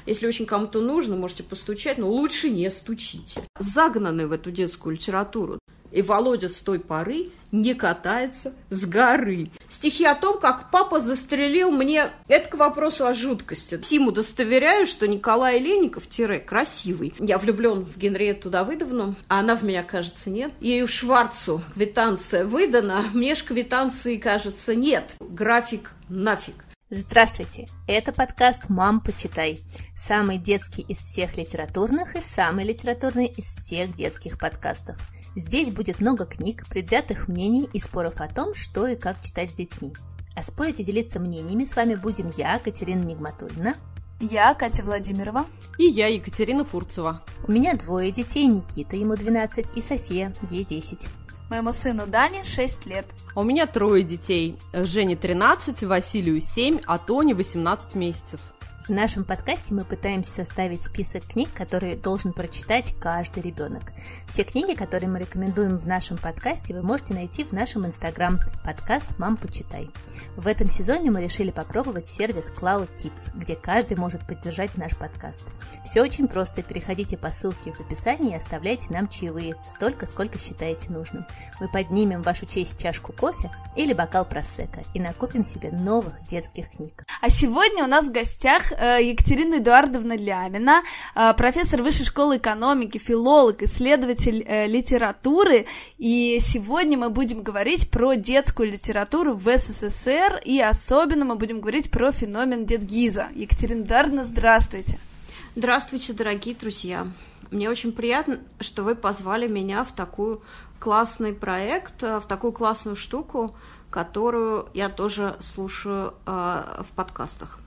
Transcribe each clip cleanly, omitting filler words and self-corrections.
Если очень кому-то нужно, можете постучать, но лучше не стучите. Загнаны в эту детскую литературу. И Володя с той поры не катается с горы. Стихи о том, как папа застрелил мне... Это к вопросу о жуткости. Сим удостоверяю, что Николай Леников, красивый. Я влюблен в Генриетту Давыдовну, а она в меня, кажется, нет. Ею Шварцу квитанция выдана, мне ж квитанции, кажется, нет. График нафиг. Здравствуйте! Это подкаст «Мам, почитай». Самый детский из всех литературных и самый литературный из всех детских подкастов. Здесь будет много книг, предвзятых мнений и споров о том, что и как читать с детьми. А спорить и делиться мнениями с вами будем я, Катерина Нигматульна. Я, Катя Владимирова. И я, Екатерина Фурцева. У меня 2 детей, Никита, ему 12, и София, ей 10. Моему сыну Дане 6 лет. А у меня 3 детей. Жене 13, Василию 7, а Тоне 18 месяцев. В нашем подкасте мы пытаемся составить список книг, которые должен прочитать каждый ребенок. Все книги, которые мы рекомендуем в нашем подкасте, вы можете найти в нашем инстаграм подкаст «Мам, почитай». В этом сезоне мы решили попробовать сервис Cloud Tips, где каждый может поддержать наш подкаст. Все очень просто. Переходите по ссылке в описании и оставляйте нам чаевые столько, сколько считаете нужным. Мы поднимем в вашу честь чашку кофе или бокал просекко и накопим себе новых детских книг. А сегодня у нас в гостях Екатерина Эдуардовна Лямина, профессор Высшей школы экономики, филолог, исследователь литературы. И сегодня мы будем говорить про детскую литературу в СССР, и особенно мы будем говорить про феномен Дед-Гиза. Екатерина Эдуардовна, здравствуйте. Здравствуйте, дорогие друзья. Мне очень приятно, что вы позвали меня в такой классный проект, в такую классную штуку, которую я тоже слушаю в подкастах.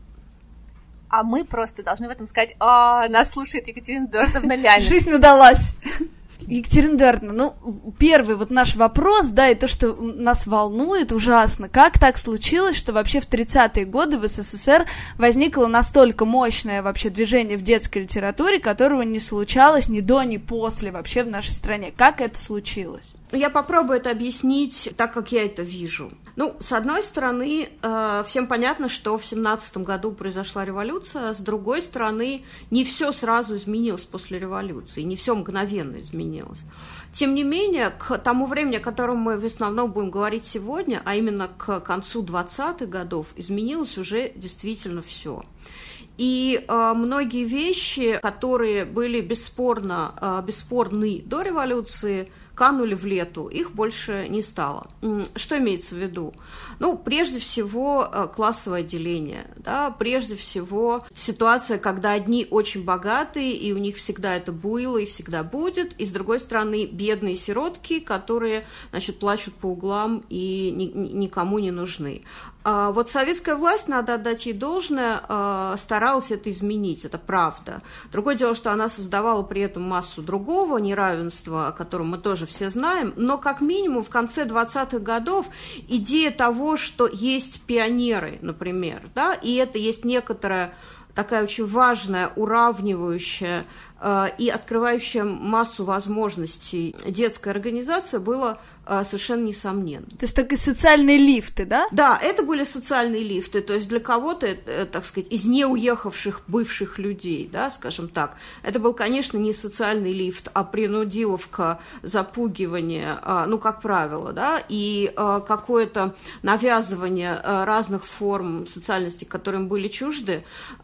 А мы просто должны в этом сказать: нас слушает Екатерина Эдуардовна Лямина. Жизнь удалась. Екатерина Эдуардовна, первый наш вопрос, и то, что нас волнует ужасно, как так случилось, что вообще в 30-е годы в СССР возникло настолько мощное вообще движение в детской литературе, которого не случалось ни до, ни после вообще в нашей стране. Как это случилось? Я попробую это объяснить так, как я это вижу. С одной стороны, всем понятно, что в 17 году произошла революция, с другой стороны, не все сразу изменилось после революции, не все мгновенно изменилось. Тем не менее, к тому времени, о котором мы в основном будем говорить сегодня, а именно к концу 20-х годов, изменилось уже действительно все. И многие вещи, которые были бесспорны до революции, канули в лету, их больше не стало. Что имеется в виду? Прежде всего, классовое деление, прежде всего, ситуация, когда одни очень богатые, и у них всегда это было и всегда будет, и, с другой стороны, бедные сиротки, которые, плачут по углам и никому не нужны. Советская власть, надо отдать ей должное, старалась это изменить, это правда. Другое дело, что она создавала при этом массу другого неравенства, о котором мы тоже все знаем, но как минимум в конце 20-х годов идея того, что есть пионеры, например, и это есть некоторая такая очень важная, уравнивающая и открывающая массу возможностей детская организация, было совершенно несомненно. То есть такие социальные лифты, да? Да, это были социальные лифты, то есть для кого-то, так сказать, из неуехавших бывших людей, скажем так, это был, конечно, не социальный лифт, а принудиловка, запугивание, как правило, и какое-то навязывание разных форм социальности, которые им были чужды,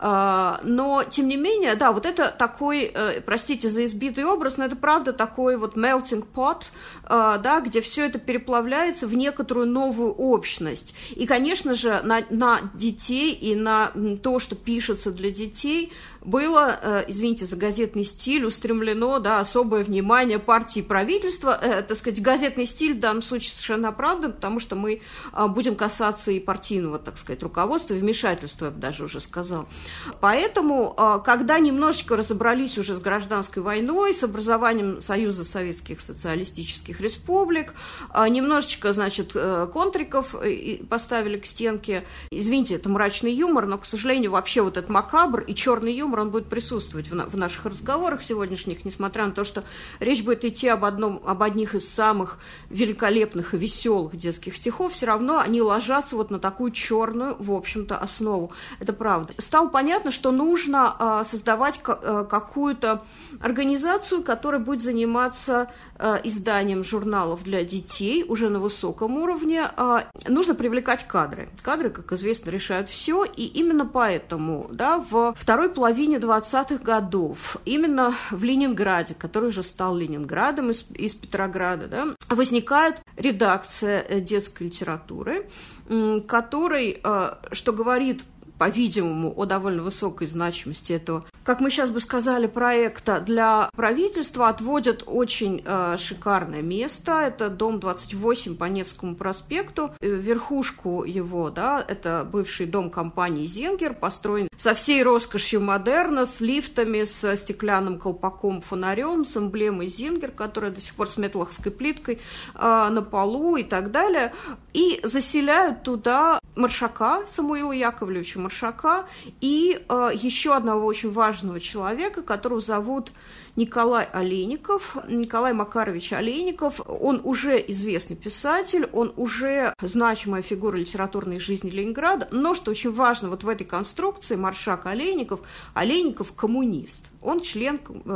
но, тем не менее, это такой, простите за избитый образ, но это правда такой melting pot, где все это переплавляется в некоторую новую общность. И, конечно же, на детей и на то, что пишется для детей, было, извините за газетный стиль, устремлено особое внимание партии и правительства. Газетный стиль в данном случае совершенно оправдан, потому что мы будем касаться и партийного, руководства, вмешательства, я бы даже уже сказала. Поэтому, когда немножечко разобрались уже с гражданской войной, с образованием Союза Советских Социалистических Республик, Немножечко, значит, контриков поставили к стенке. Извините, это мрачный юмор, но, к сожалению, вообще вот этот макабр и черный юмор, он будет присутствовать в наших разговорах сегодняшних, несмотря на то, что речь будет идти об одних из самых великолепных и веселых детских стихов, все равно они ложатся вот на такую черную, в общем-то, основу. Это правда. Стало понятно, что нужно создавать какую-то организацию, которая будет заниматься изданием журналов для детей уже на высоком уровне. Нужно привлекать кадры. Кадры, как известно, решают все, и именно поэтому, да, во второй половине 20-х годов, именно в Ленинграде, который уже стал Ленинградом из Петрограда, да, возникает редакция детской литературы, которой, что говорит, по-видимому, о довольно высокой значимости этого, как мы сейчас бы сказали, проекта для правительства, отводят очень шикарное место. Это дом 28 по Невскому проспекту. Верхушку его, да, это бывший дом компании «Зингер», построен со всей роскошью модерна, с лифтами, с стеклянным колпаком, фонарем, с эмблемой «Зингер», которая до сих пор с метлаховской плиткой на полу и так далее. И заселяют туда Маршака, Самуила Яковлевича Маршака, и еще одного очень важного человека, которого зовут Николай Олейников, Николай Макарович Олейников. Он уже известный писатель, он уже значимая фигура литературной жизни Ленинграда, но, что очень важно, вот в этой конструкции Маршак Олейников, Олейников коммунист, он член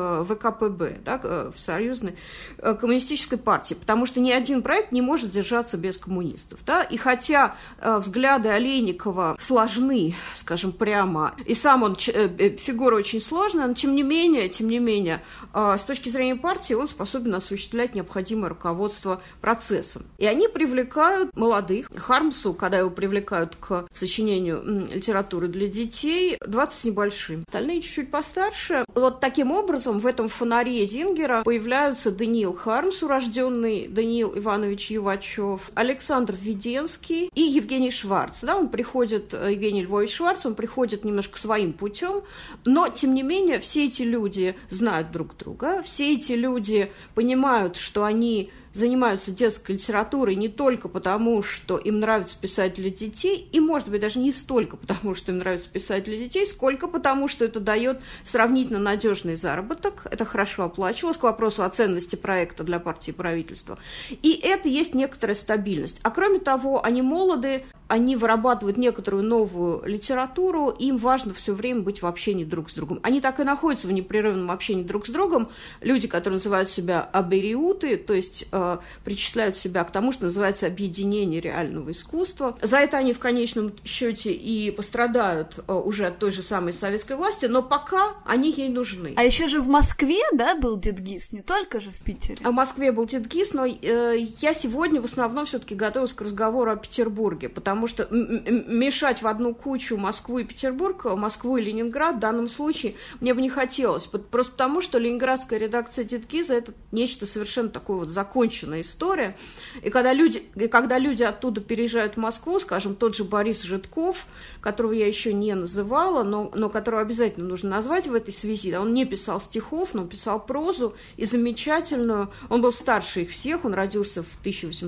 ВКПБ, да, Союзной коммунистической партии, потому что ни один проект не может держаться без коммунистов, да, и хотя взгляды Олейникова сложны, скажем прямо, и сам он фигура очень сложная, но тем не менее, с точки зрения партии он способен осуществлять необходимое руководство процессом. И они привлекают молодых. Хармсу, когда его привлекают к сочинению литературы для детей, 20 с небольшим. Остальные чуть-чуть постарше. Вот таким образом в этом фонаре Зингера появляются Даниил Хармс, урожденный Даниил Иванович Ювачев, Александр Веденский и Евгений Шварц. Да, Евгений Львович Шварц, он приходит немножко своим путем, но, тем не менее, все эти люди знают друг друга, все эти люди понимают, что они занимаются детской литературой не только потому, что им нравится писать для детей, и, может быть, даже не столько потому, что им нравится писать для детей, сколько потому, что это дает сравнительно надежный заработок, это хорошо оплачивалось, к вопросу о ценности проекта для партии и правительства, и это есть некоторая стабильность. А кроме того, они молоды, они вырабатывают некоторую новую литературу, и им важно все время быть в общении друг с другом. Они так и находятся в непрерывном общении друг с другом, люди, которые называют себя абериуты, то есть причисляют себя к тому, что называется объединение реального искусства. За это они в конечном счете и пострадают уже от той же самой советской власти, но пока они ей нужны. А еще же в Москве, да, был Дедгиз, не только же в Питере. В Москве был Дедгиз, но я сегодня в основном все-таки готовилась к разговору о Петербурге, потому что мешать в одну кучу Москву и Петербург, Москву и Ленинград в данном случае мне бы не хотелось, просто потому что ленинградская редакция Дедгиза — это нечто совершенно такое вот законченное история. И когда люди оттуда переезжают в Москву, скажем, тот же Борис Житков, которого я еще не называла, но которого обязательно нужно назвать в этой связи, да, он не писал стихов, но писал прозу, и замечательную. Он был старше их всех, он родился в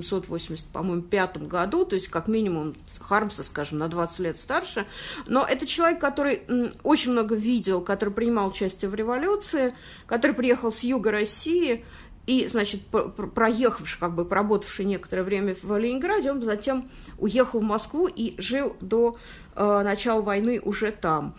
1885 году, то есть как минимум Хармса, скажем, на 20 лет старше. Но это человек, который очень много видел, который принимал участие в революции, который приехал с юга России, и, значит, проехавший, как бы поработавший некоторое время в Ленинграде, он затем уехал в Москву и жил до начала войны уже там.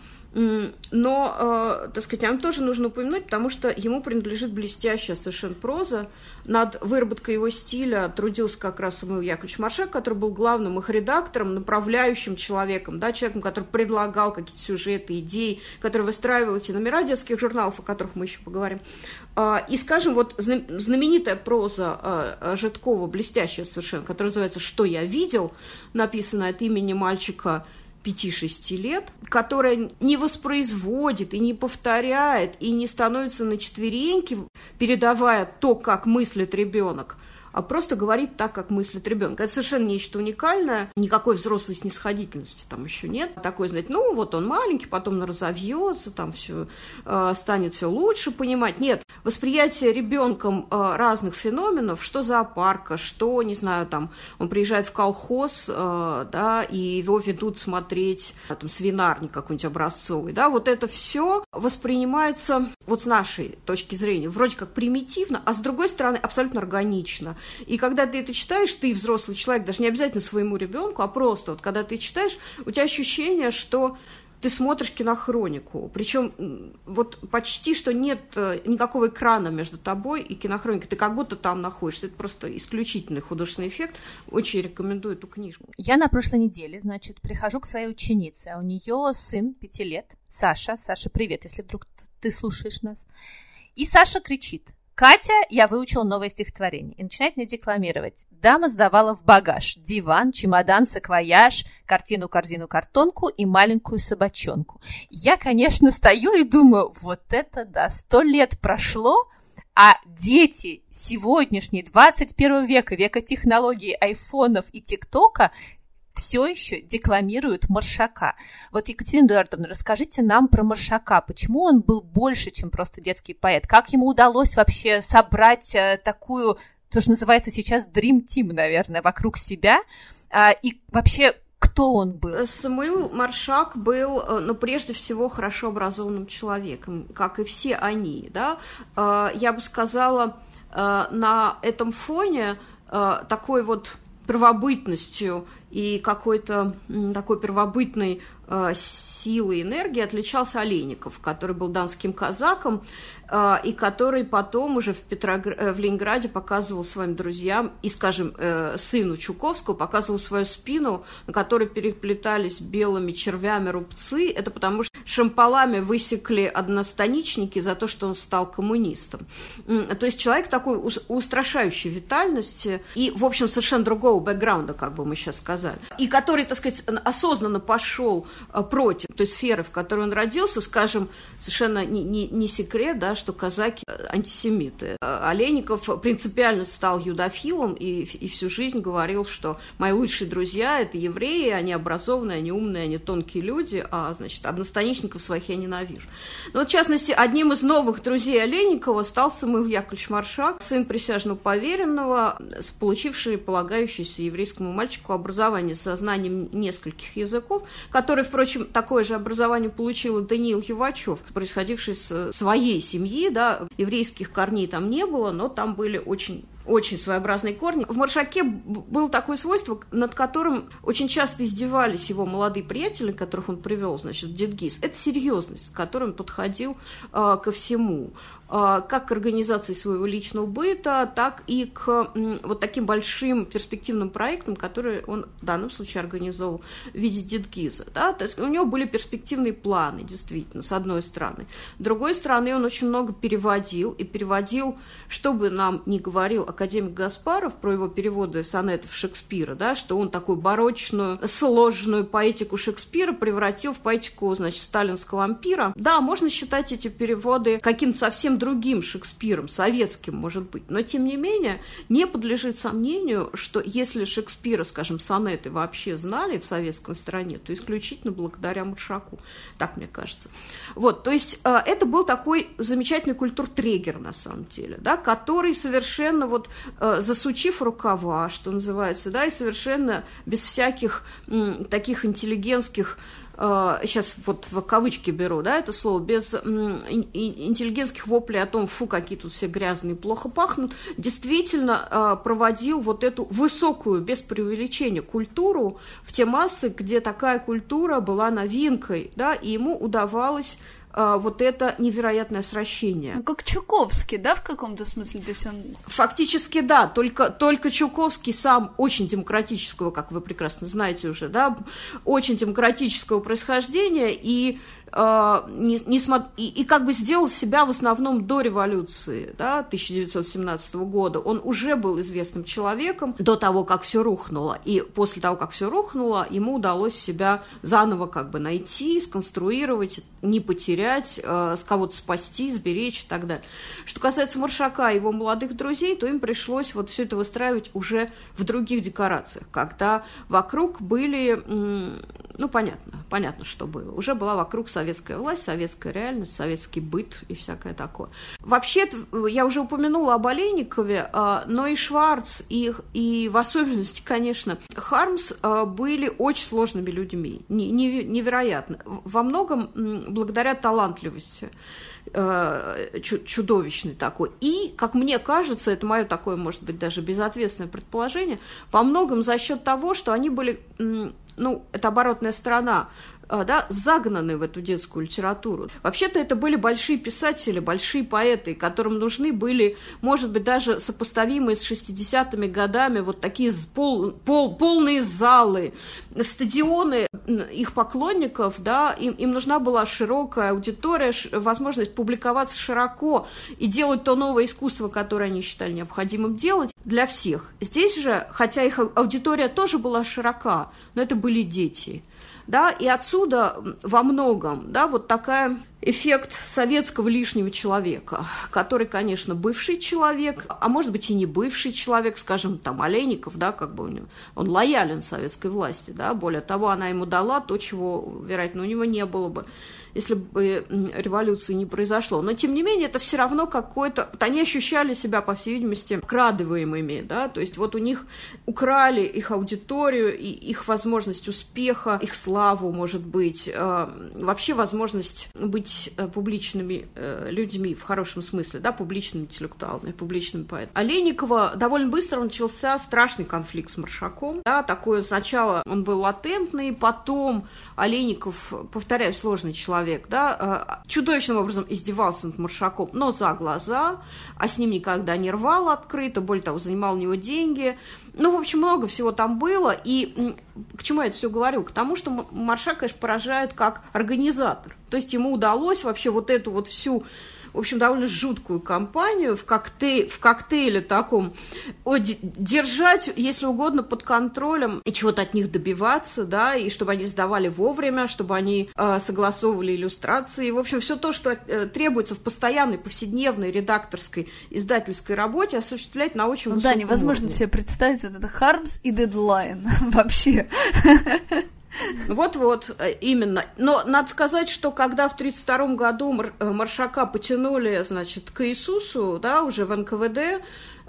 Но, так сказать, нам тоже нужно упомянуть, потому что ему принадлежит блестящая совершенно проза. Над выработкой его стиля трудился как раз Самуил Яковлевич Маршак, который был главным их редактором, направляющим человеком, да, человеком, который предлагал какие-то сюжеты, идеи, который выстраивал эти номера детских журналов, о которых мы еще поговорим. И, скажем, вот знаменитая проза Житкова, блестящая совершенно, которая называется «Что я видел», написанная от имени мальчика 5-6 лет, которая не воспроизводит и не повторяет, и не становится на четвереньки, передавая то, как мыслит ребенок, а просто говорит так, как мыслит ребенок. Это совершенно нечто уникальное, никакой взрослой снисходительности там еще нет. Такой, знаете, ну вот он маленький, потом он разовьется, там все станет все лучше понимать. Нет, восприятие ребенком разных феноменов, что зоопарка, что, не знаю, там он приезжает в колхоз, да, и его ведут смотреть там свинарник какой-нибудь образцовый, да, вот это все воспринимается вот с нашей точки зрения вроде как примитивно, а с другой стороны абсолютно органично. И когда ты это читаешь, ты взрослый человек, даже не обязательно своему ребенку, а просто вот когда ты читаешь, у тебя ощущение, что ты смотришь кинохронику. Причем вот почти что нет никакого экрана между тобой и кинохроникой. Ты как будто там находишься. Это просто исключительный художественный эффект. Очень рекомендую эту книжку. Я на прошлой неделе, значит, прихожу к своей ученице, а у нее сын 5 лет, Саша. Саша, привет, если вдруг ты слушаешь нас. И Саша кричит: «Катя, я выучила новое стихотворение». И начинает мне декламировать. Дама сдавала в багаж диван, чемодан, саквояж, картину, корзину, картонку и маленькую собачонку. Я, конечно, стою и думаю, вот это да, 100 лет прошло, а дети сегодняшней 21 века, века технологий, айфонов и тиктока, все еще декламируют Маршака. Вот, Екатерина Эдуардовна, расскажите нам про Маршака. Почему он был больше, чем просто детский поэт? Как ему удалось вообще собрать такую, то, что называется сейчас Dream Team, наверное, вокруг себя? И вообще, кто он был? Самуил Маршак был, ну, прежде всего, хорошо образованным человеком, как и все они, да. Я бы сказала, на этом фоне такой вот первобытностью и какой-то такой первобытной силой, энергией отличался Олейников, который был донским казаком, и который потом уже в Ленинграде показывал своим друзьям и, скажем, сыну Чуковского показывал свою спину, на которой переплетались белыми червями рубцы. Это потому что шампалами высекли одностаничники за то, что он стал коммунистом. То есть человек такой устрашающей витальности и, в общем, совершенно другого бэкграунда, как бы мы сейчас сказали, и который, так сказать, осознанно пошел против той сферы, в которой он родился, скажем, совершенно не секрет, да, что казаки антисемиты. Олейников принципиально стал юдофилом и всю жизнь говорил, что мои лучшие друзья – это евреи, они образованные, они умные, они тонкие люди, а, значит, одностаничников своих я ненавижу. Но, вот, в частности, одним из новых друзей Олейникова стал Самуил Яковлевич Маршак, сын присяжного поверенного, получивший полагающееся еврейскому мальчику образование со знанием нескольких языков, который, впрочем, такое же образование получил и Даниил Ювачев, происходивший с своей семьи, да, еврейских корней там не было, но там были очень своеобразные корни. В Маршаке было такое свойство, над которым очень часто издевались его молодые приятели, которых он привел, значит, в Дедгиз. Это серьезность, с которой он подходил ко всему. Как к организации своего личного быта, так и к вот таким большим перспективным проектам, которые он в данном случае организовал в виде Дедгиза. Да? То есть у него были перспективные планы, действительно, с одной стороны. С другой стороны, он очень много переводил, что бы нам ни говорил академик Гаспаров про его переводы сонетов Шекспира, да, что он такую барочную, сложную поэтику Шекспира превратил в поэтику, значит, сталинского ампира. Да, можно считать эти переводы каким-то совсем другим Шекспиром, советским, может быть, но, тем не менее, не подлежит сомнению, что если Шекспира, скажем, сонеты вообще знали в советской стране, то исключительно благодаря Маршаку, так мне кажется. Вот, то есть это был такой замечательный культуртрегер, на самом деле, да, который совершенно вот засучив рукава, что называется, да, и совершенно без всяких таких интеллигентских, сейчас вот в кавычки беру, да, это слово, без интеллигентских воплей о том, фу, какие тут все грязные, плохо пахнут, действительно проводил вот эту высокую, без преувеличения, культуру в те массы, где такая культура была новинкой, да, и ему удавалось вот это невероятное сращение. Ну, как Чуковский, да, в каком-то смысле? То есть он... Фактически, да, только Чуковский сам очень демократического, как вы прекрасно знаете уже, да, очень демократического происхождения, и и как бы сделал себя в основном до революции, да, 1917 года. Он уже был известным человеком до того, как все рухнуло. И после того, как все рухнуло, ему удалось себя заново как бы найти, сконструировать, не потерять, с кого-то спасти, сберечь и так далее. Что касается Маршака и его молодых друзей, то им пришлось вот все это выстраивать уже в других декорациях, когда вокруг были, ну, понятно, что было. Уже была вокруг советская власть, советская реальность, советский быт и всякое такое. Вообще, я уже упомянула об Олейникове, но и Шварц, и в особенности, конечно, Хармс были очень сложными людьми, невероятно. Во многом благодаря талантливости, чудовищный такой. И, как мне кажется, это мое такое, может быть, даже безответственное предположение, во многом за счет того, что они были, ну, это оборотная сторона, да, загнаны в эту детскую литературу. Вообще-то это были большие писатели, большие поэты, которым нужны были, может быть, даже сопоставимые с 60-ми годами вот такие полные залы, стадионы их поклонников, да, им нужна была широкая аудитория, возможность публиковаться широко и делать то новое искусство, которое они считали необходимым делать для всех. Здесь же, хотя их аудитория тоже была широка, но это были дети. Да, и отсюда во многом, да, вот такой эффект советского лишнего человека, который, конечно, бывший человек, а может быть и не бывший человек, скажем, там, Олейников, да, как бы он лоялен советской власти, да, более того, она ему дала то, чего, вероятно, у него не было бы, если бы революции не произошло. Но, тем не менее, это все равно какой-то... Вот они ощущали себя, по всей видимости, вкрадываемыми, да, то есть вот у них украли их аудиторию, и их возможность успеха, их славу, может быть, вообще возможность быть публичными людьми, в хорошем смысле, да, публичными интеллектуалами, публичными поэтами. Олейникова довольно быстро начался страшный конфликт с Маршаком, да, такое сначала он был латентный, потом Олейников, повторяю, сложный человек, да, чудовищным образом издевался над Маршаком, но за глаза, а с ним никогда не рвал открыто, более того, занимал у него деньги. Ну, в общем, много всего там было, и к чему я это все говорю? К тому, что Маршак, конечно, поражает как организатор. То есть ему удалось вообще вот эту вот всю, в общем, довольно жуткую кампанию в коктейле таком держать, если угодно, под контролем и чего-то от них добиваться, да, и чтобы они сдавали вовремя, чтобы они согласовывали иллюстрации. В общем, все то, что требуется в постоянной, повседневной редакторской, издательской работе, осуществлять на очень высоком уровне. Да, невозможно себе представить вот это Хармс и Дедлайн вообще. Вот-вот, именно. Но надо сказать, что когда в 1932 году Маршака потянули, значит, к Иисусу, да, уже в НКВД,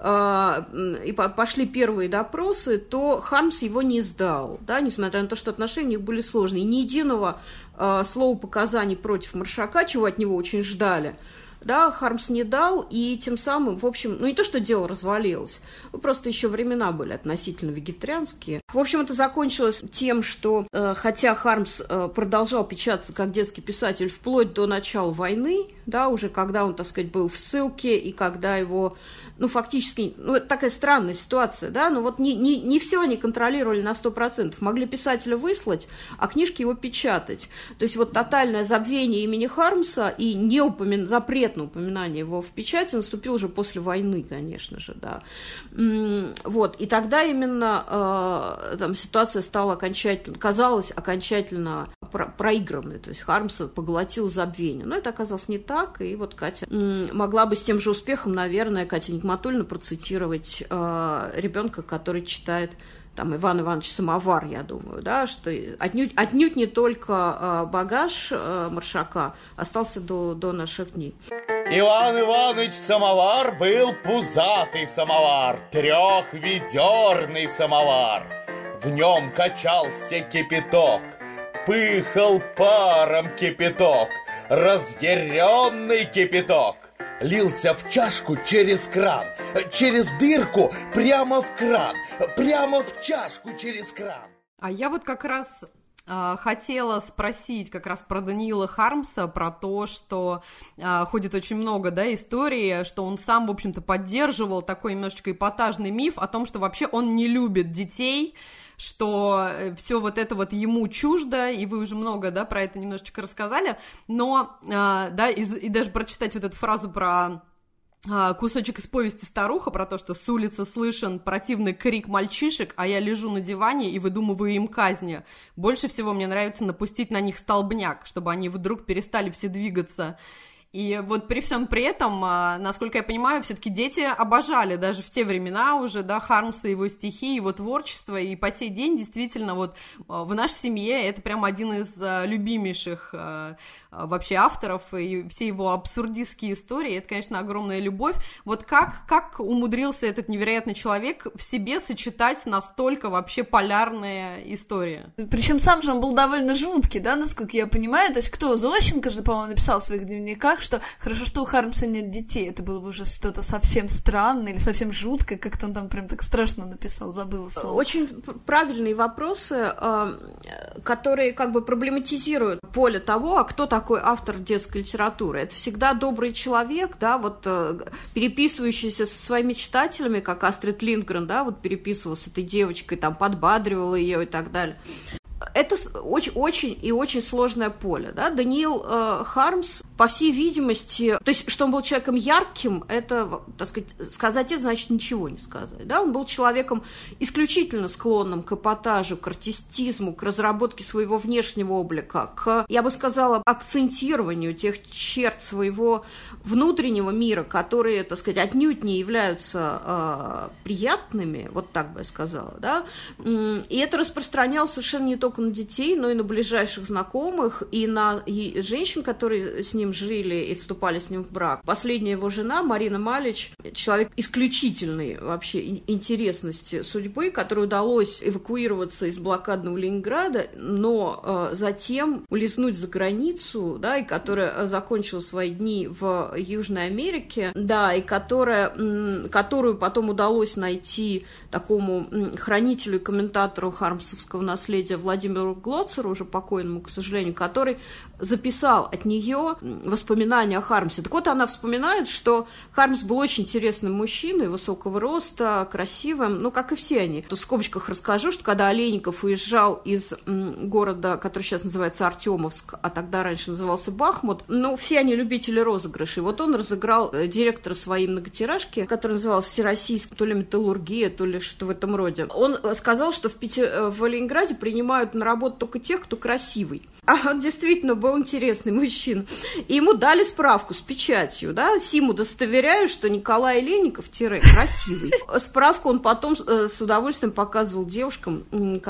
и пошли первые допросы, то Хармс его не сдал, да, несмотря на то, что отношения у них были сложные. Ни единого слова показаний против Маршака, чего от него очень ждали, да, Хармс не дал, и тем самым, в общем, ну не то, что дело развалилось, просто еще времена были относительно вегетарианские. В общем, это закончилось тем, что, хотя Хармс продолжал печататься как детский писатель вплоть до начала войны, да, уже когда он, так сказать, был в ссылке, и когда его, ну, фактически, ну, это такая странная ситуация, да, но вот не все они контролировали на 100%, могли писателя выслать, а книжки его печатать. То есть вот тотальное забвение имени Хармса и запрет на упоминание его в печати наступил уже после войны, конечно же, да. Вот, и тогда именно там ситуация стала казалась окончательно проигранной, то есть Хармса поглотил забвение. Но это оказалось не так, и вот Катя могла бы с тем же успехом, наверное, Катя Нигматульна процитировать ребенка, который читает там Иван Иванович Самовар, я думаю, да, что отнюдь не только багаж Маршака остался до наших дней. Иван Иванович Самовар был пузатый самовар, трехведерный самовар. В нем качался кипяток, пыхал паром кипяток, разъяренный кипяток. Лился в чашку через кран, через дырку прямо в кран, прямо в чашку через кран. А я вот как раз хотела спросить как раз про Даниила Хармса, про то, что ходит очень много, да, историй, что он сам, в общем-то, поддерживал такой немножечко эпатажный миф о том, что вообще он не любит детей, что все вот это вот ему чуждо, и вы уже много, да, про это немножечко рассказали, но, да, и даже прочитать вот эту фразу про кусочек из повести «Старуха», про то, что с улицы слышен противный крик мальчишек, а я лежу на диване и выдумываю им казни. Больше всего мне нравится напустить на них столбняк, чтобы они вдруг перестали все двигаться. И вот при всем при этом, насколько я понимаю, все-таки дети обожали даже в те времена уже, да, Хармса, его стихи, его творчество, и по сей день действительно вот в нашей семье это прям один из любимейших вообще авторов, и все его абсурдистские истории, это, конечно, огромная любовь. Вот как умудрился этот невероятный человек в себе сочетать настолько вообще полярные истории? Причем сам же он был довольно жуткий, да, насколько я понимаю, то есть кто, Зощенко же, по-моему, написал в своих дневниках, что хорошо, что у Хармса нет детей, это было бы уже что-то совсем странное или совсем жуткое, как-то он там прям так страшно написал, забыла слово. Очень правильные вопросы, которые как бы проблематизируют поле того, а кто такой автор детской литературы. Это всегда добрый человек, да, вот переписывающийся со своими читателями, как Астрид Линдгрен, да, вот переписывалась с этой девочкой, там подбадривала ее и так далее. Это очень и очень сложное поле, да. Даниил Хармс, по всей видимости, то есть, что он был человеком ярким, это, так сказать это значит ничего не сказать, да. Он был человеком исключительно склонным к эпатажу, к артистизму, к разработке своего внешнего облика, к, я бы сказала, акцентированию тех черт своего внутреннего мира, которые, так сказать, отнюдь не являются приятными, вот так бы я сказала, да. И это распространялось совершенно не только на детей, но и на ближайших знакомых, и на женщин, которые с ним жили и вступали с ним в брак. Последняя его жена, Марина Малич, человек исключительной вообще интересности судьбы, которой удалось эвакуироваться из блокадного Ленинграда, но затем улизнуть за границу, да, и которая закончила свои дни в Южной Америке, да, и которую потом удалось найти такому хранителю и комментатору хармсовского наследия Владимиру Глоцеру, уже покойному, к сожалению, который записал от нее воспоминания о Хармсе. Так вот, она вспоминает, что Хармс был очень интересным мужчиной, высокого роста, красивым, ну, как и все они. Тут в скобочках расскажу, что когда Олейников уезжал из города, который сейчас называется Артемовск, а тогда раньше назывался Бахмут, ну, все они любители розыгрышей. Вот он разыграл директора своей многотиражки, которая называлась «Всероссийская то ли металлургия, то ли что в этом роде». Он сказал, что в Ленинграде принимают на работу только тех, кто красивый. А он действительно был интересный мужчина. И ему дали справку с печатью, да, сим удостоверяю, что Николай Олейников красивый. Справку он потом с удовольствием показывал девушкам,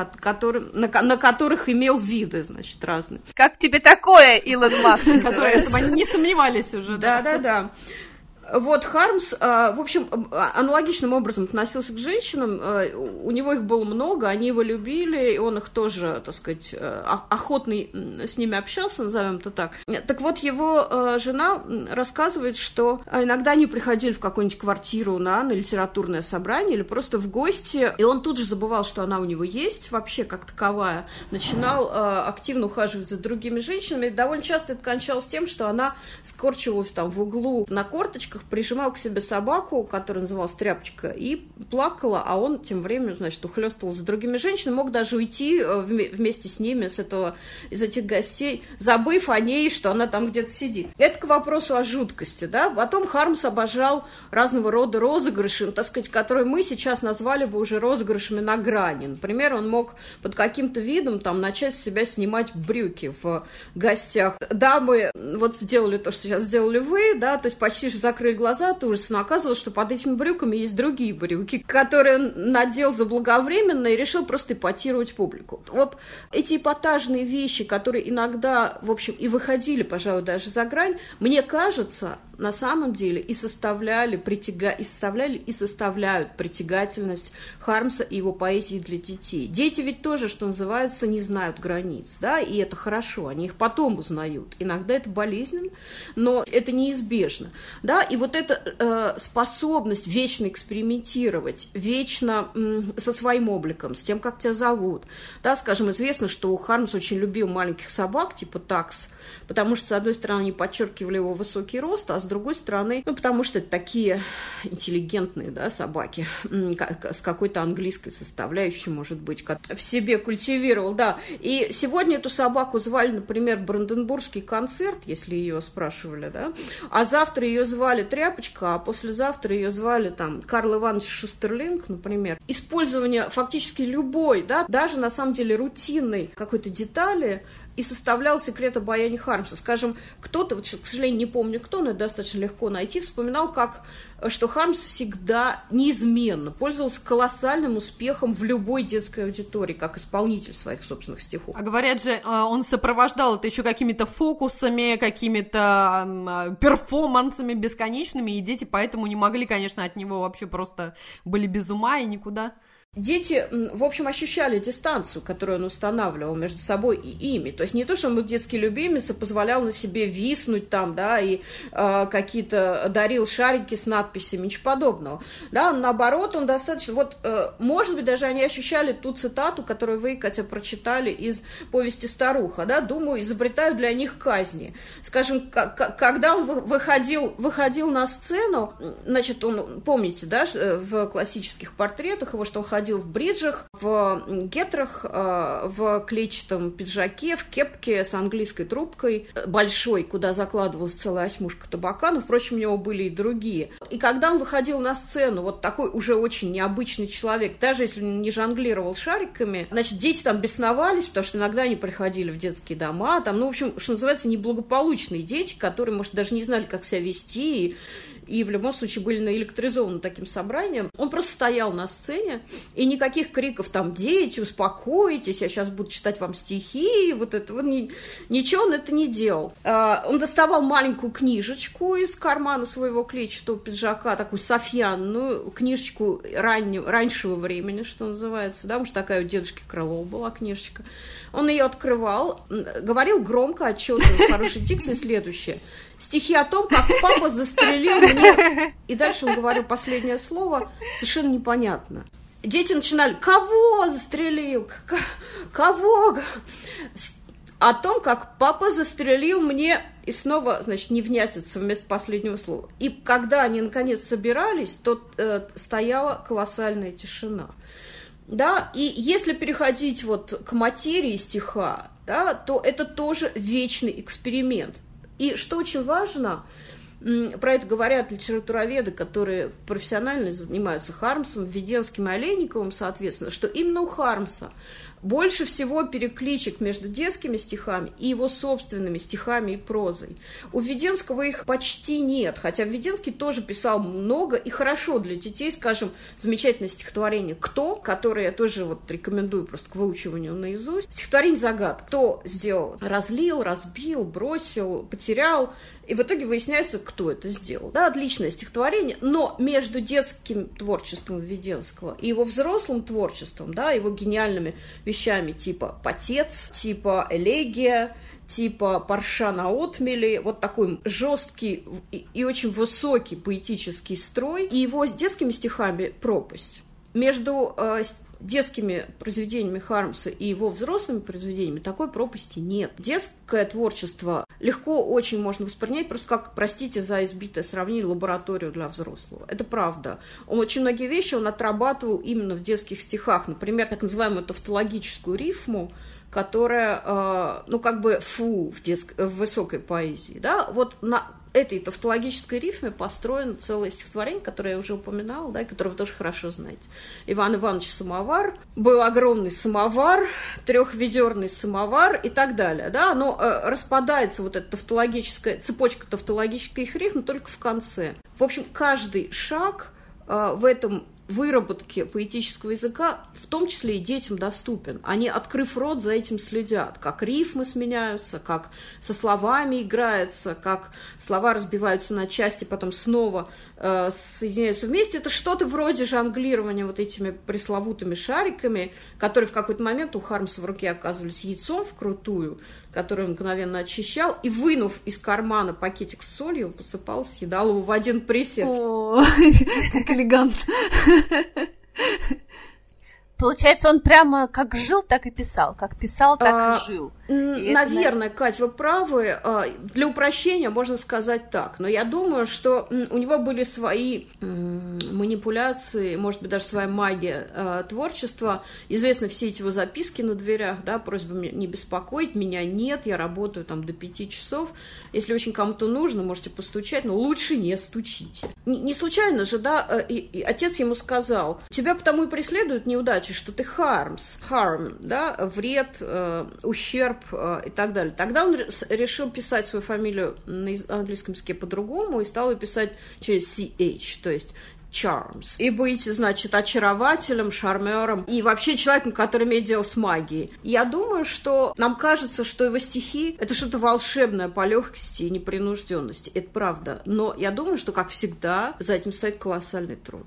на которых имел виды, значит, разные. Как тебе такое, Илон Маск? Чтобы они не сомневались уже. Да. Вот Хармс, в общем, аналогичным образом относился к женщинам, у него их было много, они его любили, и он их тоже, так сказать, охотно с ними общался, назовем это так. Так вот, его жена рассказывает, что иногда они приходили в какую-нибудь квартиру на литературное собрание или просто в гости, и он тут же забывал, что она у него есть, вообще как таковая, начинал активно ухаживать за другими женщинами, и довольно часто это кончалось тем, что она скорчивалась там в углу на корточках, прижимал к себе собаку, которая называлась Тряпочка, и плакала, а он тем временем, значит, ухлёстывал за другими женщинами, мог даже уйти вместе с ними, из этих гостей, забыв о ней, что она там где-то сидит. Это к вопросу о жуткости, да. Потом Хармс обожал разного рода розыгрыши, так сказать, которые мы сейчас назвали бы уже розыгрышами на грани. Например, он мог под каким-то видом там начать с себя снимать брюки в гостях. Дамы вот сделали то, что сейчас сделали вы, да, то есть почти же закрыли глаза от ужаса, но оказывалось, что под этими брюками есть другие брюки, которые он надел заблаговременно и решил просто эпатировать публику. Вот эти эпатажные вещи, которые иногда, в общем, и выходили, пожалуй, даже за грань, мне кажется, на самом деле и составляют притягательность Хармса и его поэзии для детей. Дети ведь тоже, что называется, не знают границ, да, и это хорошо, они их потом узнают. Иногда это болезненно, но это неизбежно, да, и вот эта способность вечно экспериментировать, вечно со своим обликом, с тем, как тебя зовут, да, скажем, известно, что Хармс очень любил маленьких собак, типа такс, потому что, с одной стороны, они подчеркивали его высокий рост, а с другой стороны, потому что это такие интеллигентные, да, собаки, с какой-то английской составляющей, может быть, в себе культивировал, да. И сегодня эту собаку звали, например, Бранденбургский концерт, если ее спрашивали, да, а завтра ее звали Тряпочка, а послезавтра ее звали, там, Карл Иванович Шустерлинг, например. Использование фактически любой, да, даже, на самом деле, рутинной какой-то детали и составлял секрет обаяния Хармса. Скажем, кто-то, вот, к сожалению, не помню кто, но это достаточно легко найти, вспоминал, что Хармс всегда неизменно пользовался колоссальным успехом в любой детской аудитории, как исполнитель своих собственных стихов. А говорят же, он сопровождал это еще какими-то фокусами, какими-то перформансами бесконечными, и дети поэтому не могли, конечно, от него вообще просто были без ума и никуда. Дети, в общем, ощущали дистанцию, которую он устанавливал между собой и ими. То есть не то, что он был детский любимец и позволял на себе виснуть там, да, и какие-то дарил шарики с надписями, ничего подобного. Да, наоборот, он достаточно... Вот, может быть, даже они ощущали ту цитату, которую вы, Катя, прочитали из повести «Старуха», да, думаю, изобретаю для них казни. Скажем, когда он выходил на сцену, значит, он, помните, да, в классических портретах его, что он ходил в бриджах, в гетрах, в клетчатом пиджаке, в кепке с английской трубкой большой, куда закладывалась целая осьмушка табака, но, впрочем, у него были и другие. И когда он выходил на сцену, вот такой уже очень необычный человек, даже если он не жонглировал шариками, значит, дети там бесновались, потому что иногда они приходили в детские дома, там, ну, в общем, что называется, неблагополучные дети, которые, может, даже не знали, как себя вести, и в любом случае были наэлектризованы таким собранием. Он просто стоял на сцене, и никаких криков там: «Дети, успокойтесь, я сейчас буду читать вам стихи», вот это вот, ничего он это не делал. Он доставал маленькую книжечку из кармана своего клетчатого пиджака, такую софьянную книжечку раньшего времени, что называется, да, потому что такая у дедушки Крылова была книжечка. Он ее открывал, говорил громко, отчетливо, с хорошей дикцией следующее: стихи о том, как папа застрелил мне. И дальше он говорил последнее слово, совершенно непонятно. Дети начинали: кого застрелил? Кого? О том, как папа застрелил мне. И снова, значит, невнятица вместо последнего слова. И когда они, наконец, собирались, то стояла колоссальная тишина. Да, и если переходить вот к материи стиха, да, то это тоже вечный эксперимент. И что очень важно, про это говорят литературоведы, которые профессионально занимаются Хармсом, Введенским и Олейниковым, соответственно, что именно у Хармса больше всего перекличек между детскими стихами и его собственными стихами и прозой. У Введенского их почти нет, хотя Введенский тоже писал много и хорошо для детей, скажем, замечательное стихотворение «Кто?», которое я тоже вот рекомендую просто к выучиванию наизусть. Стихотворение «Загадка». Кто сделал? Разлил, разбил, бросил, потерял. И в итоге выясняется, кто это сделал. Да, отличное стихотворение, но между детским творчеством Введенского и его взрослым творчеством, да, его гениальными вещами типа «Потец», типа «Элегия», типа «Парша на отмели», вот такой жесткий и очень высокий поэтический строй, и его с детскими стихами пропасть. Между детскими произведениями Хармса и его взрослыми произведениями такой пропасти нет. Детское творчество легко очень можно воспринять просто как, простите за избитое сравнение, лабораторию для взрослого. Это правда. Он очень многие вещи он отрабатывал именно в детских стихах. Например, так называемую тавтологическую рифму, которая, ну, как бы в высокой поэзии. Да? Вот на этой тавтологической рифме построено целое стихотворение, которое я уже упоминала, да, и которое вы тоже хорошо знаете. Иван Иванович Самовар, был огромный самовар, трехведерный самовар и так далее. Да? Но распадается вот эта тавтологическая, цепочка тавтологических рифм только в конце. В общем, каждый шаг в выработке поэтического языка, в том числе и детям, доступен. Они, открыв рот, за этим следят. Как рифмы сменяются, как со словами играется, как слова разбиваются на части, потом снова соединяются вместе. Это что-то вроде жонглирования вот этими пресловутыми шариками, которые в какой-то момент у Хармса в руке оказывались яйцом вкрутую, который он мгновенно очищал, и, вынув из кармана пакетик с солью, посыпал, съедал его в один присед. О, как элегантно. Получается, он прямо как жил, так и писал. Как писал, так и жил. Наверное, Кать, вы правы. Для упрощения можно сказать так. Но я думаю, что у него были свои манипуляции, может быть, даже своя магия творчества. Известны все эти его записки на дверях, да, просьба не беспокоить, меня нет, я работаю там до 5 часов. Если очень кому-то нужно, можете постучать, но лучше не стучите. Не случайно же, да, и отец ему сказал, тебя потому и преследуют неудачи, что ты harm, да, вред, ущерб и так далее. Тогда он решил писать свою фамилию на английском языке по-другому и стал ее писать через CH, то есть charms. И быть, значит, очарователем, шармером и вообще человеком, который имеет дело с магией. Я думаю, что нам кажется, что его стихи — это что-то волшебное по легкости и непринужденности. Это правда. Но я думаю, что, как всегда, за этим стоит колоссальный труд.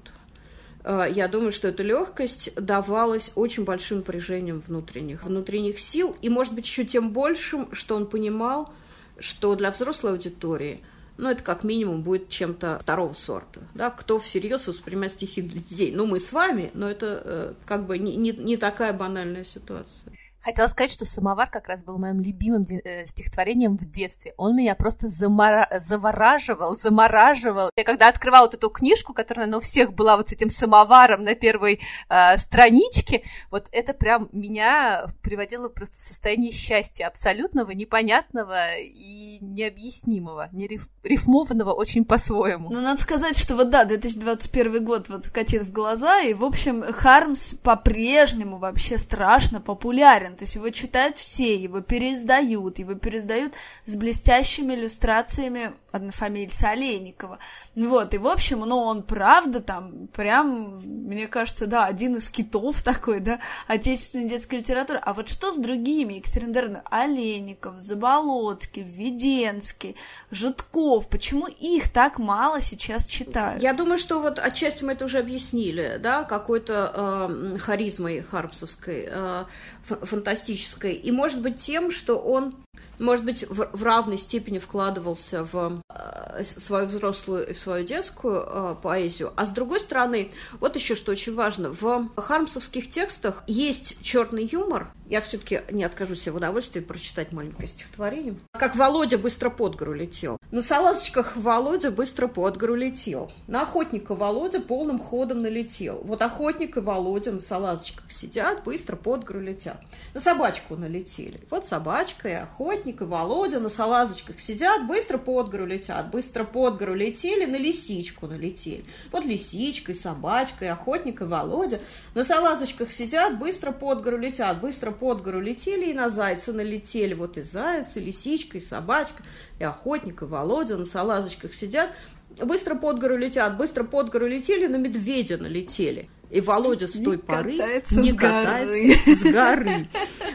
Я думаю, что эта легкость давалась очень большим напряжением внутренних сил, и, может быть, еще тем большим, что он понимал, что для взрослой аудитории, ну, это как минимум будет чем-то второго сорта, да, кто всерьез воспринимает стихи для детей. Ну, мы с вами, но это как бы не такая банальная ситуация. Хотела сказать, что «Самовар» как раз был моим любимым стихотворением в детстве. Он меня просто замораживал. Я когда открывала вот эту книжку, которая, у всех была вот с этим самоваром на первой страничке, вот это прям меня приводило просто в состояние счастья абсолютного, непонятного и необъяснимого, рифмованного очень по-своему. Ну, надо сказать, что вот да, 2021 год вот катит в глаза, и, в общем, Хармс по-прежнему вообще страшно популярен. То есть его читают все, его переиздают с блестящими иллюстрациями однофамильца Олейникова. Вот, и в общем, он правда там прям, мне кажется, да, один из китов такой, да, отечественной детской литературы. А вот что с другими, Екатерина Дарьевна? Олейников, Заболоцкий, Введенский, Житков, почему их так мало сейчас читают? Я думаю, что вот отчасти мы это уже объяснили, да, какой-то харизмой хармсовской, фантастической, и, может быть, тем, что он, может быть, в равной степени вкладывался в свою взрослую и в свою детскую поэзию. А с другой стороны, вот еще что очень важно, в хармсовских текстах есть черный юмор. Я все-таки не откажу себе в удовольствии прочитать маленькое стихотворение. Как Володя быстро под гору летел. На салазочках Володя быстро под гору летел. На охотника Володя полным ходом налетел. Вот охотник и Володя на салазочках сидят, быстро под гору летят. На собачку налетели. Вот собачка и охотник и Володя на салазочках сидят, быстро под гору летят. Быстро под гору летели, на лисичку налетели. Вот лисичка и собачка и охотник и Володя на салазочках сидят, быстро под гору летят. Быстро под гору летели и на зайца налетели. Вот и заяц, и лисичка, и собачка, и охотник, и Володя на салазочках сидят. Быстро под гору летят, быстро под гору летели, на медведя налетели. И Володя с той поры не катается с горы.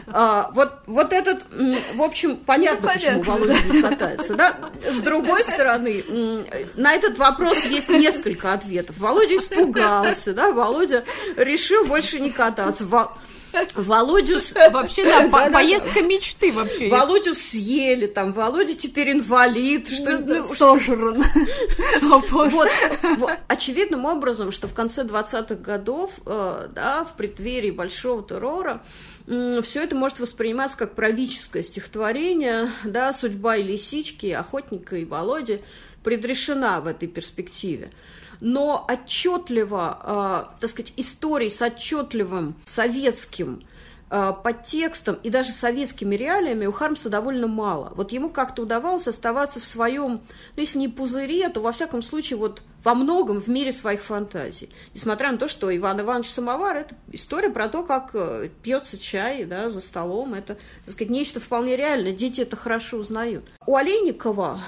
Вот этот, в общем, понятно, почему Володя не катается. Да? С другой стороны, на этот вопрос есть несколько ответов. Володя испугался, да? Володя решил больше не кататься. Володю... Вообще, да, поездка мечты вообще. Володю съели, там, Володя теперь инвалид. Сожран. Вот, очевидным образом, что в конце 20-х годов, да, в преддверии большого террора, все это может восприниматься как правительское стихотворение, да, судьба и лисички, и охотника, и Володи предрешена в этой перспективе. Но отчетливо, так сказать, истории с отчетливым советским подтекстом и даже советскими реалиями у Хармса довольно мало. Вот ему как-то удавалось оставаться в своем, ну, если не пузыре, то во всяком случае вот во многом в мире своих фантазий. Несмотря на то, что Иван Иванович Самовар — это история про то, как пьется чай, да, за столом. Это, так сказать, нечто вполне реальное. Дети это хорошо узнают. У Олейникова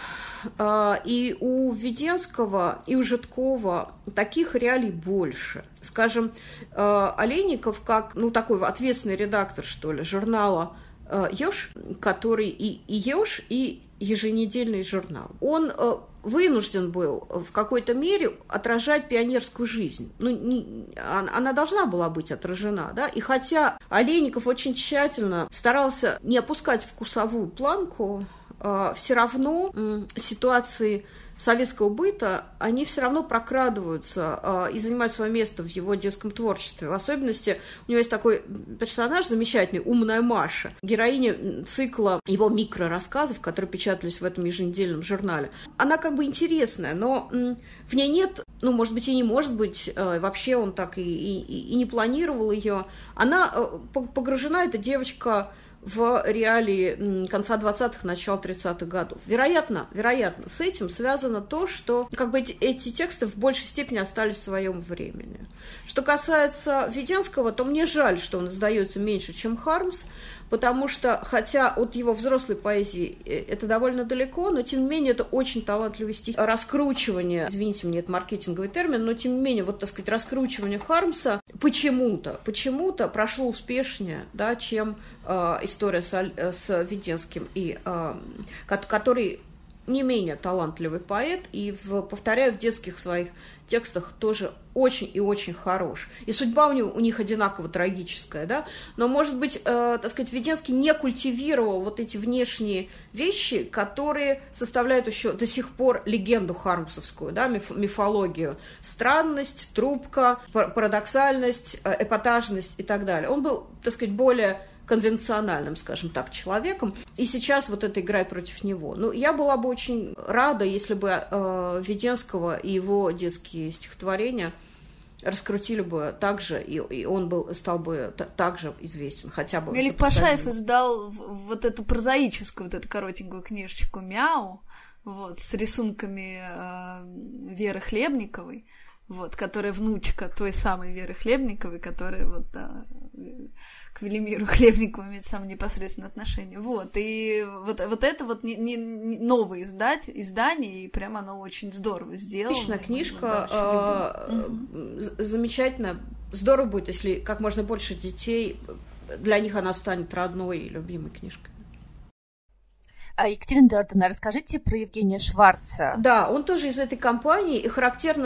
и у Введенского, и у Житкова таких реалий больше. Скажем, Олейников, как такой ответственный редактор, что ли, журнала «Еж», который и «Еж», и еженедельный журнал, он вынужден был в какой-то мере отражать пионерскую жизнь. Она должна была быть отражена, да, и хотя Олейников очень тщательно старался не опускать вкусовую планку, все равно ситуации советского быта, они все равно прокрадываются и занимают свое место в его детском творчестве. В особенности у него есть такой персонаж замечательный, умная Маша, героиня цикла его микрорассказов, которые печатались в этом еженедельном журнале. Она как бы интересная, но в ней нет, может быть, и не может быть, вообще он так и не планировал ее. Она погружена, эта девочка, в реалии конца 20-х, начала 30-х годов. Вероятно, с этим связано то, что эти тексты в большей степени остались в своем времени. Что касается Введенского, то мне жаль, что он издается меньше, чем Хармс, потому что, хотя от его взрослой поэзии это довольно далеко, но, тем не менее, это очень талантливый стих. Раскручивание, извините мне, это маркетинговый термин, но, тем не менее, раскручивание Хармса почему-то прошло успешнее, да, чем история с Введенским, который не менее талантливый поэт, и, повторяю, в детских своих текстах тоже очень и очень хорош. И судьба у них одинаково трагическая, да, но, может быть, Введенский не культивировал вот эти внешние вещи, которые составляют еще до сих пор легенду хармсовскую, да, мифологию. Странность, трубка, парадоксальность, эпатажность и так далее. Он был, более конвенциональным, скажем так, человеком, и сейчас вот это играет против него. Я была бы очень рада, если бы Введенского и его детские стихотворения раскрутили бы так же, и он стал бы также известен, хотя бы. Мелик Пашаев издал вот эту прозаическую, вот эту коротенькую книжечку «Мяу», с рисунками Веры Хлебниковой, которая внучка той самой Веры Хлебниковой, которая к Велимиру Хлебникову имеет самое непосредственное отношение. И это не новое издание, и прямо оно очень здорово сделано. Отличная книжка, замечательно. Здорово будет, если как можно больше детей, для них она станет родной и любимой книжкой. Екатерина Эдуардовна, расскажите про Евгения Шварца. Да, он тоже из этой компании, и характерно,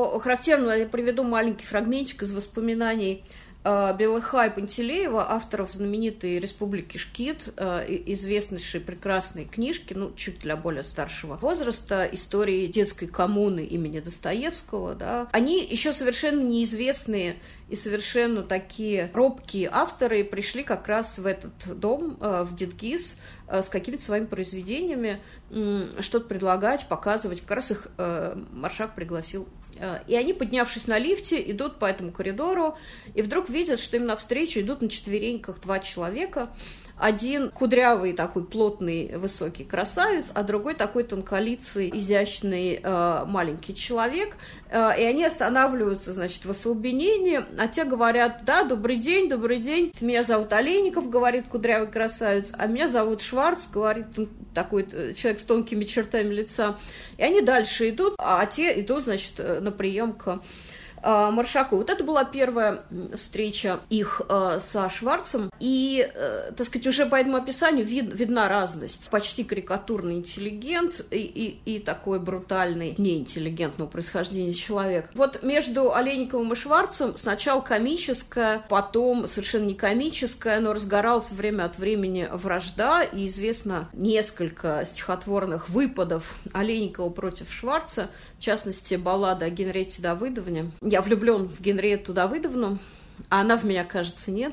я приведу маленький фрагментик из воспоминаний Белыха и Пантелеева, авторов знаменитой «Республики Шкит», известнейшей прекрасной книжки, чуть для более старшего возраста, истории детской коммуны имени Достоевского. Да. Они еще совершенно неизвестные и совершенно такие робкие авторы пришли как раз в этот дом, в Дедгиз, с какими-то своими произведениями, что-то предлагать, показывать. Как раз их Маршак пригласил. И они, поднявшись на лифте, идут по этому коридору, и вдруг видят, что им навстречу идут на четвереньках два человека. Один кудрявый, такой плотный, высокий красавец, а другой такой тонколицый, изящный маленький человек. И они останавливаются, в остолбенении, а те говорят: да, добрый день, меня зовут Олейников, говорит кудрявый красавец, а меня зовут Шварц, говорит такой человек с тонкими чертами лица. И они дальше идут, а те идут, на прием к Маршаку. Вот это была первая встреча их со Шварцем, и, уже по этому описанию видна разность. Почти карикатурный интеллигент и такой брутальный, неинтеллигентного происхождения человек. Между Олейниковым и Шварцем сначала комическая, потом совершенно не комическая, но разгоралась время от времени вражда, и известно несколько стихотворных выпадов Олейникова против Шварца, в частности, баллада о Генриетте Давыдовне. Я влюблен в Генриетту Давыдовну, а она в меня, кажется, нет.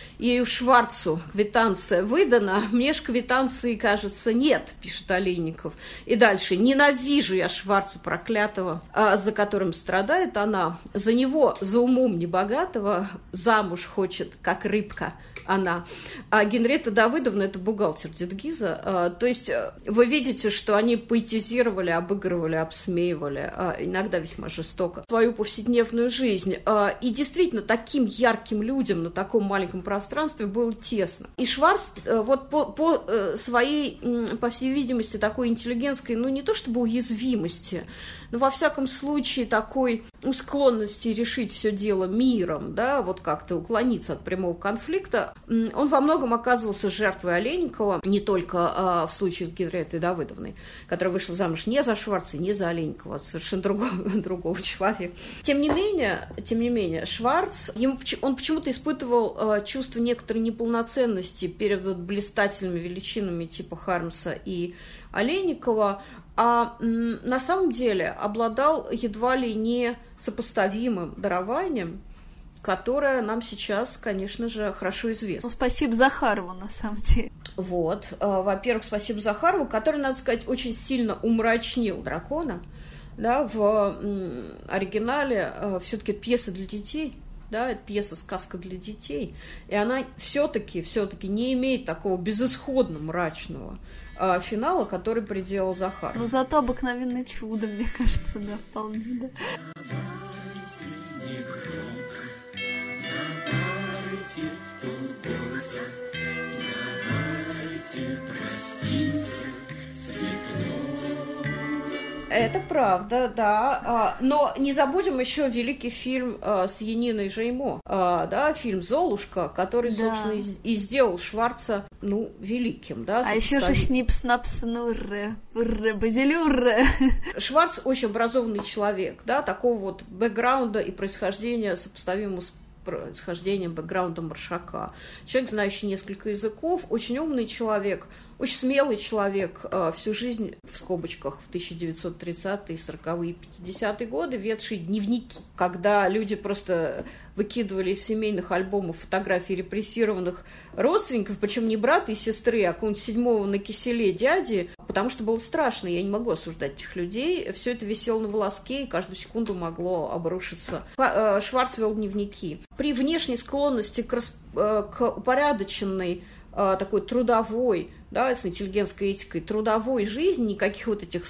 И Шварцу квитанция выдана, мне ж квитанции, кажется, нет, пишет Олейников. И дальше: ненавижу я Шварца проклятого, за которым страдает она. За него, за умом небогатого, замуж хочет, как рыбка, она. А Генриетта Давыдовна — это бухгалтер Дедгиза. То есть вы видите, что они поэтизировали, обыгрывали, обсмеивали, иногда весьма жестоко, свою повседневную жизнь. И действительно, таким ярким людям на таком маленьком пространстве пространстве было тесно. И Шварц вот по своей, по всей видимости, такой интеллигентской, ну, не то чтобы уязвимости, но, во всяком случае, такой склонности решить все дело миром, да, вот как-то уклониться от прямого конфликта, он во многом оказывался жертвой Олейникова, не только в случае с Генриеттой Давыдовной, которая вышла замуж не за Шварца, не за Олейникова, а совершенно другого человека. Тем не менее, Шварц, он почему-то испытывал чувство некоторой неполноценности перед вот блистательными величинами типа Хармса и Олейникова, а на самом деле обладал едва ли не сопоставимым дарованием, которое нам сейчас, конечно же, хорошо известно. Ну, спасибо Захарову, на самом деле. Вот. Во-первых, спасибо Захарову, который, надо сказать, очень сильно умрачнил дракона. Да, в оригинале все-таки это пьеса для детей. Да, это пьеса-сказка для детей. И она все-таки не имеет такого безысходно мрачного финала, который приделал Захар. Но зато обыкновенное чудо, мне кажется, да, вполне, да. Это правда, да. Но не забудем еще великий фильм с Яниной Жеймо, да, фильм «Золушка», который, собственно, и сделал Шварца, ну, великим, да. А еще же снипс-напс-нурре, базилюрре. Шварц очень образованный человек, да, такого вот бэкграунда и происхождения сопоставимого с происхождением, бэкграундом Маршака. Человек, знающий несколько языков, очень умный человек, очень смелый человек, всю жизнь, в скобочках, в 1930-е, 40-е, 50-е годы ведший дневники, когда люди просто выкидывали из семейных альбомов фотографии репрессированных родственников, причем не брата и сестры, а какого-нибудь седьмого на киселе дяди, потому что было страшно, я не могу осуждать этих людей, все это висело на волоске, и каждую секунду могло обрушиться. Шварц вел дневники. При внешней склонности к упорядоченной, такой трудовой, да, с интеллигентской этикой, трудовой жизни, никаких вот этих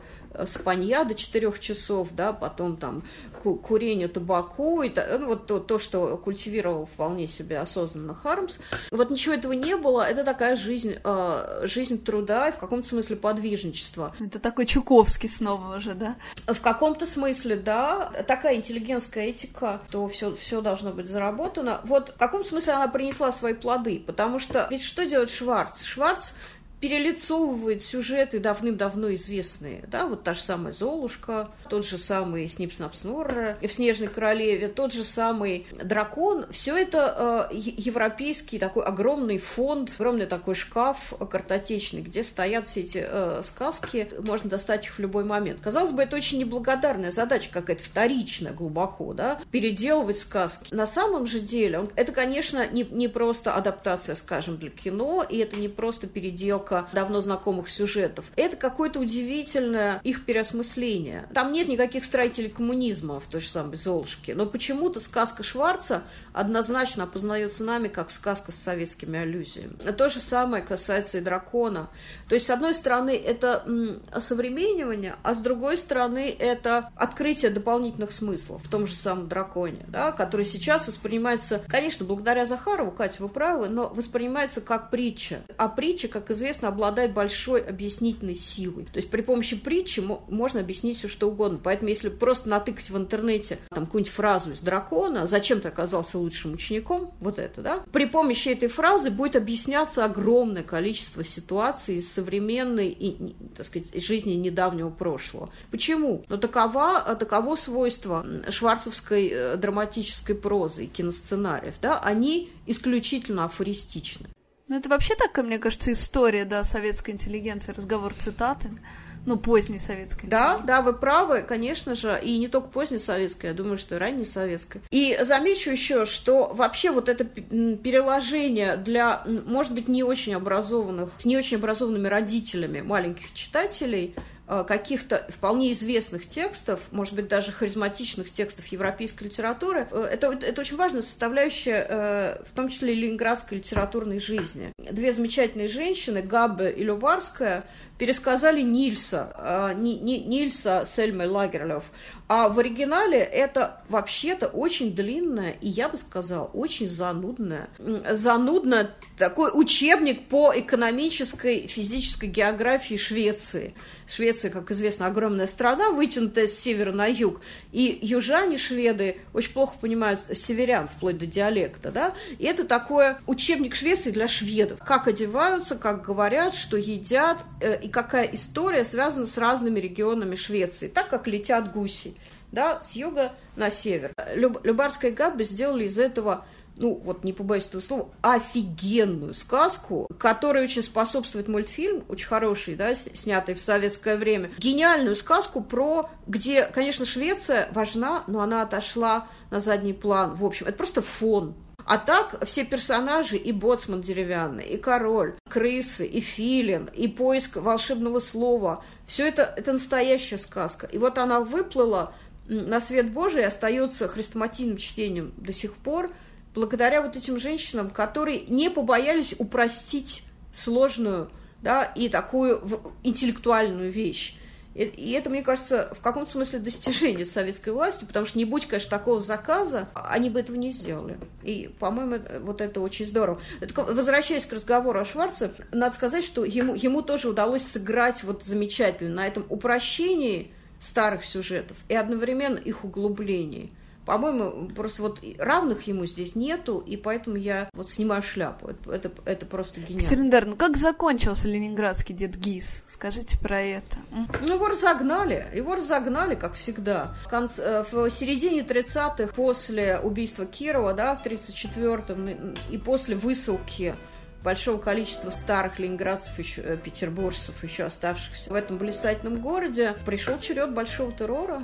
спанья до 4 часов, да, потом там курение табаку, и, ну, вот то, что культивировал вполне себе осознанно Хармс. Вот ничего этого не было, это такая жизнь труда и в каком-то смысле подвижничества. Это такой Чуковский снова уже, да? В каком-то смысле, да, такая интеллигентская этика, то все должно быть заработано. Вот в каком смысле она принесла свои плоды, потому что ведь что делает Шварц? Шварц перелицовывает сюжеты давным-давно известные, да, вот та же самая «Золушка», тот же самый «Снипс-Напс-Норре», и в «Снежной королеве», тот же самый «Дракон», все это европейский такой огромный фонд, огромный такой шкаф картотечный, где стоят все эти сказки, можно достать их в любой момент. Казалось бы, это очень неблагодарная задача, какая-то вторичная глубоко, да, переделывать сказки. На самом же деле, это, конечно, не просто адаптация, скажем, для кино, и это не просто переделка давно знакомых сюжетов. Это какое-то удивительное их переосмысление. Там нет никаких строителей коммунизма в той же самой «Золушке», но почему-то сказка Шварца однозначно опознается нами как сказка с советскими аллюзиями. То же самое касается и «Дракона». То есть, с одной стороны, это осовременивание, а с другой стороны, это открытие дополнительных смыслов в том же самом «Драконе», да, который сейчас воспринимается, конечно, благодаря Захарову, Катя, вы правы, но воспринимается как притча. А притча, как известно, обладает большой объяснительной силой. То есть при помощи притчи можно объяснить все, что угодно. Поэтому если просто натыкать в интернете там какую-нибудь фразу из «Дракона», «Зачем ты оказался лучшим учеником?» Вот это, да? При помощи этой фразы будет объясняться огромное количество ситуаций из современной и, так сказать, жизни недавнего прошлого. Почему? Но таково свойство шварцевской драматической прозы и киносценариев, да? Они исключительно афористичны. Ну, это вообще такая, мне кажется, история, да, советской интеллигенции, разговор цитатами, ну, поздней советской интеллигенции. Да, вы правы, конечно же, и не только поздней советской, я думаю, что и ранней советской. И замечу еще, что вообще вот это переложение для, может быть, не очень образованных, с не очень образованными родителями маленьких читателей, каких-то вполне известных текстов, может быть, даже харизматичных текстов европейской литературы, это очень важная составляющая, в том числе и ленинградской литературной жизни. Две замечательные женщины, Габбе и Любарская, пересказали Нильса с Эльмой Лагерлёв. А в оригинале это вообще-то очень длинное и, я бы сказала, очень занудное такой учебник по экономической, физической географии Швеции. Швеция, как известно, огромная страна, вытянутая с севера на юг. И южане, шведы, очень плохо понимают северян, вплоть до диалекта, да? И это такой учебник Швеции для шведов. Как одеваются, как говорят, что едят, и какая история связана с разными регионами Швеции. Так, как летят гуси, да, с юга на север. Любарская и Габбе сделали из этого, не побоюсь этого слова, офигенную сказку, которая очень способствует мультфильм, очень хороший, да, снятый в советское время. Гениальную сказку где, конечно, Швеция важна, но она отошла на задний план. В общем, это просто фон. А так все персонажи, и боцман деревянный, и король, крысы, и филин, и поиск волшебного слова, все это настоящая сказка. И вот она выплыла на свет Божий и остается хрестоматийным чтением до сих пор, благодаря вот этим женщинам, которые не побоялись упростить сложную, да, и такую интеллектуальную вещь. И это, мне кажется, в каком-то смысле достижение советской власти, потому что не будь, конечно, такого заказа, они бы этого не сделали. И, по-моему, вот это очень здорово. Возвращаясь к разговору о Шварце, надо сказать, что ему тоже удалось сыграть вот замечательно на этом упрощении старых сюжетов и одновременно их углублении. По-моему, просто вот равных ему здесь нету, и поэтому я вот снимаю шляпу. Это просто гениально. Екатерина Дарьевна, как закончился ленинградский дед Гиз? Скажите про это. Его разогнали, как всегда. В середине 30-х, после убийства Кирова, да, в 34-м, и после высылки большого количества старых ленинградцев, петербуржцев, еще оставшихся в этом блистательном городе, пришел черед большого террора.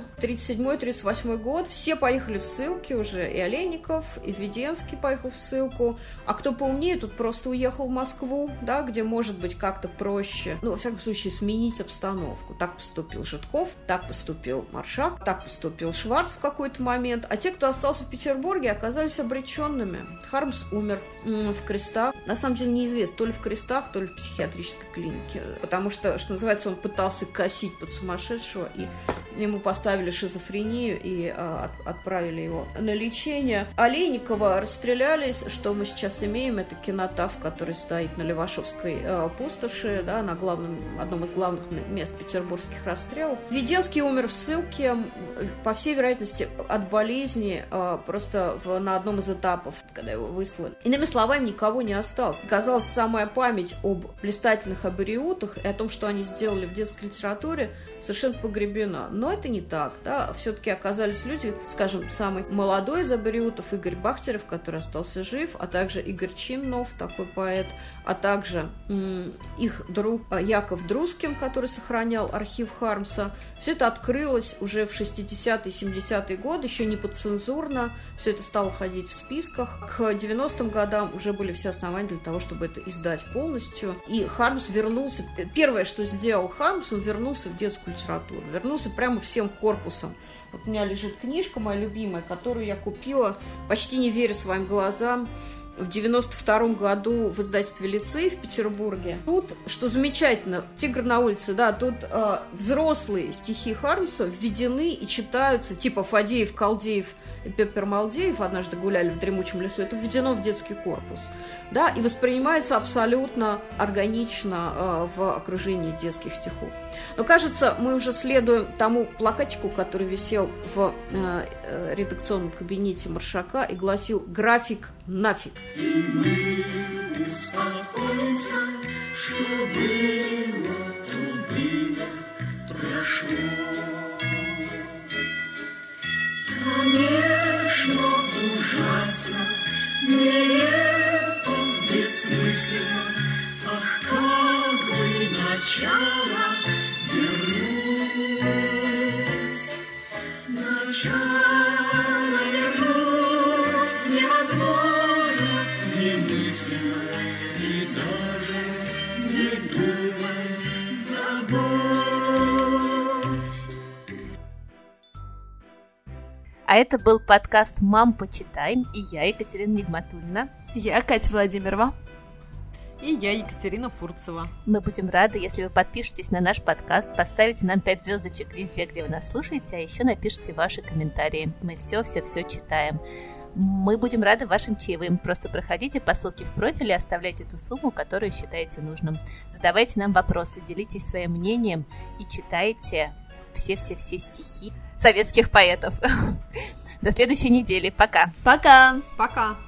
37-38 год, все поехали в ссылки уже, и Олейников, и Введенский поехал в ссылку, а кто поумнее, тут просто уехал в Москву, да, где может быть как-то проще, во всяком случае, сменить обстановку. Так поступил Житков, так поступил Маршак, так поступил Шварц в какой-то момент, а те, кто остался в Петербурге, оказались обреченными. Хармс умер в Крестах. На самом деле неизвестно, то ли в Крестах, то ли в психиатрической клинике. Потому что называется, он пытался косить под сумасшедшего, и ему поставили шизофрению и отправили его на лечение. Олейникова расстреляли. Что мы сейчас имеем? Это кинотаф, который стоит на Левашовской пустоши, да, на одном из главных мест петербургских расстрелов. Введенский умер в ссылке, по всей вероятности, от болезни, просто на одном из этапов, когда его выслали. Иными словами, никого не осталось. Казалось, самая память об блистательных абориутах и о том, что они сделали в детской литературе, совершенно погребена. Но это не так. Да? Все-таки оказались люди, скажем, самый молодой из абориутов, Игорь Бахтерев, который остался жив, а также Игорь Чиннов, такой поэт, а также их друг Яков Друскин, который сохранял архив Хармса. Все это открылось уже в 60-е, 70-е годы, еще не подцензурно. Все это стало ходить в списках. К 90-м годам уже были все основания для того, чтобы это издать полностью. И Хармс вернулся. Первое, что сделал Хармс, он вернулся в детскую литературу. Вернулся прямо всем корпусом. Вот у меня лежит книжка моя любимая, которую я купила, почти не веря своим глазам, в 92-м году в издательстве «Лицей» в Петербурге. Тут, что замечательно, «Тигр на улице», да, тут взрослые стихи Хармса введены и читаются, типа Фадеев, Колдеев и Пеппер Малдеев «Однажды гуляли в дремучем лесу». Это введено в детский корпус, да, и воспринимается абсолютно органично в окружении детских стихов. Но, кажется, мы уже следуем тому плакатику, который висел в редакционном кабинете Маршака и гласил «График нафиг». И мы беспокоимся, что было, то было, прошло. Конечно, ужасно, нелепо, бессмысленно, ах, как бы начало вернуть, начало вернуть невозможно, немысленно, и даже не думай, забудь. А это был подкаст «Мам, почитай», и я, Екатерина Нигматульна. Я, Катя Владимирова. И я, Екатерина Фурцева. Мы будем рады, если вы подпишетесь на наш подкаст, поставите нам 5 звездочек везде, где вы нас слушаете, а еще напишите ваши комментарии. Мы все-все-все читаем. Мы будем рады вашим чаевым. Просто проходите по ссылке в профиле и оставляйте ту сумму, которую считаете нужным. Задавайте нам вопросы, делитесь своим мнением и читайте все-все-все стихи советских поэтов. До следующей недели. Пока. Пока. Пока.